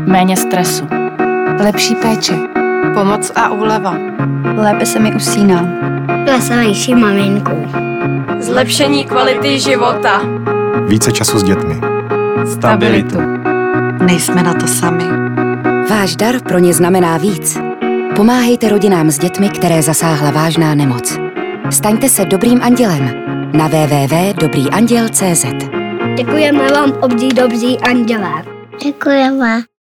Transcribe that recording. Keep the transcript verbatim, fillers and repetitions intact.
Méně stresu. Lepší péče. Pomoc a úleva. Lépe se mi usíná. Veselější maminku. Zlepšení kvality života. Více času s dětmi. Stabilitu. Nejsme na to sami. Váš dar pro ně znamená víc. Pomáhejte rodinám s dětmi, které zasáhla vážná nemoc. Staňte se dobrým andělem na w w w tečka dobrý anděl tečka cé zet. Děkujeme vám, obří dobří andělé. Děkujeme.